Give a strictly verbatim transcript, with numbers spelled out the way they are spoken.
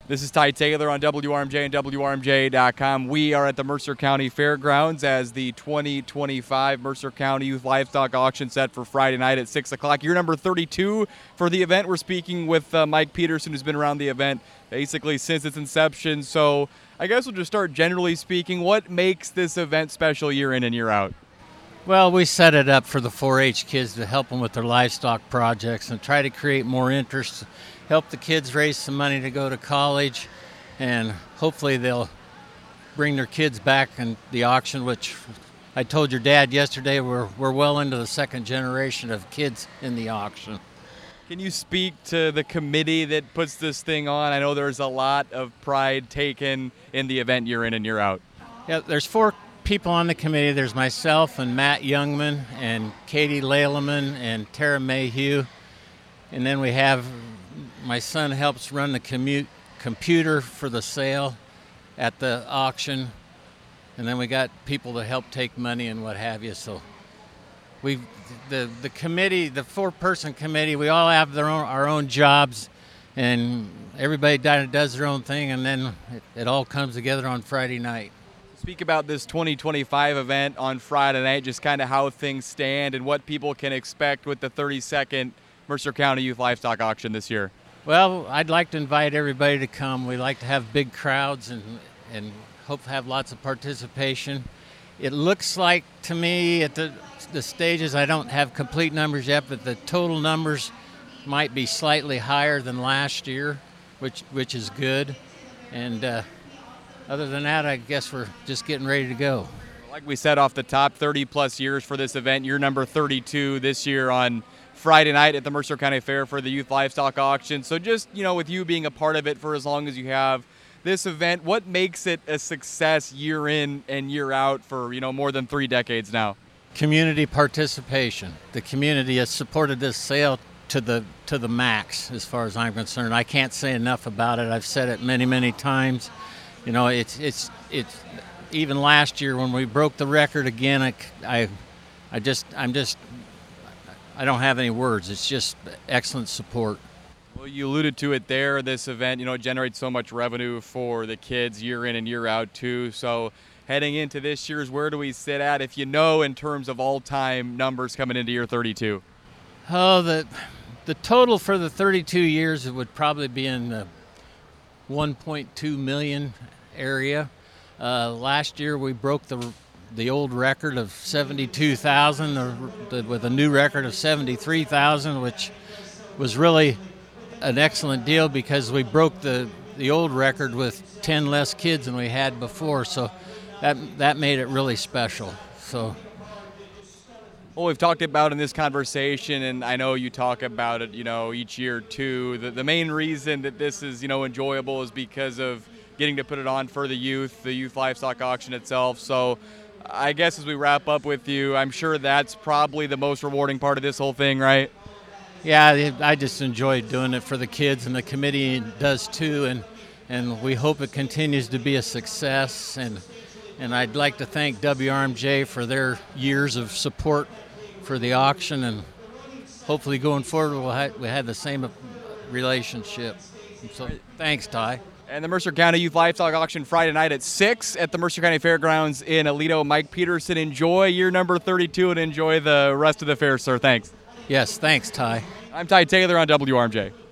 This is Ty Taylor on W R M J and W R M J dot com. We are at the Mercer County Fairgrounds as the twenty twenty-five Mercer County Youth Livestock Auction set for Friday night at six o'clock. Year number thirty-two for the event. We're speaking with uh, Mike Peterson, who's been around the event basically since its inception. So I guess we'll just start generally speaking. What makes this event special year in and year out? Well, we set it up for the four H kids to help them with their livestock projects and try to create more interest, help the kids raise some money to go to college, and hopefully they'll bring their kids back in the auction, which I told your dad yesterday, we're, we're well into the second generation of kids in the auction. Can you speak to the committee that puts this thing on? I know there's a lot of pride taken in the event year in and year out. Yeah, there's four people on the committee. There's myself and Matt Youngman and Katie Laleman and Tara Mayhew. And then we have my son helps run the commute, computer for the sale at the auction. And then we got people to help take money and what have you. So we, the the committee, the four-person committee, we all have their own our own jobs, and everybody does their own thing, and then it, it all comes together on Friday night. Speak about this twenty twenty-five event on Friday night, just kind of how things stand and what people can expect with the thirty-second Mercer County Youth Livestock Auction this year. Well, I'd like to invite everybody to come. We like to have big crowds and and hope to have lots of participation. It looks like to me at the the stages, I don't have complete numbers yet, but the total numbers might be slightly higher than last year, which which is good. And uh, other than that, I guess we're just getting ready to go. Like we said off the top, thirty plus years for this event. Year number thirty-two this year on Friday night at the Mercer County Fair for the Youth Livestock Auction. So just, you know, with you being a part of it for as long as you have, this event, what makes it a success year in and year out for, you know, more than three decades now? Community participation. The community has supported this sale to the to the max as far as I'm concerned. I can't say enough about it. I've said it many, many times. You know, it's it's it's even last year when we broke the record again, I, I, I just I'm just I don't have any words. It's just excellent support. Well, you alluded to it there. This event, you know, generates so much revenue for the kids year in and year out too. So heading into this year's, where do we sit at, if you know, in terms of all-time numbers coming into year thirty-two? Oh, the the total for the thirty-two years, it would probably be in the one point two million area. Uh, last year we broke the the old record of seventy-two thousand uh, with a new record of seventy-three thousand, which was really an excellent deal because we broke the, the old record with ten less kids than we had before. So that that made it really special. So. Well, we've talked about in this conversation, and I know you talk about it, you know, each year too. The, the main reason that this is, you know, enjoyable is because of getting to put it on for the youth, the Youth Livestock Auction itself. So I guess as we wrap up with you, I'm sure that's probably the most rewarding part of this whole thing, right? Yeah, I just enjoy doing it for the kids, and the committee does too, and and we hope it continues to be a success. And and I'd like to thank W R M J for their years of support for the auction, and hopefully going forward we'll have, we'll have the same relationship. So thanks, Ty. And the Mercer County Youth Livestock Auction Friday night at six at the Mercer County Fairgrounds in Aledo. Mike Peterson, enjoy year number thirty-two and enjoy the rest of the fair, sir. Thanks. Yes, thanks, Ty. I'm Ty Taylor on W R M J.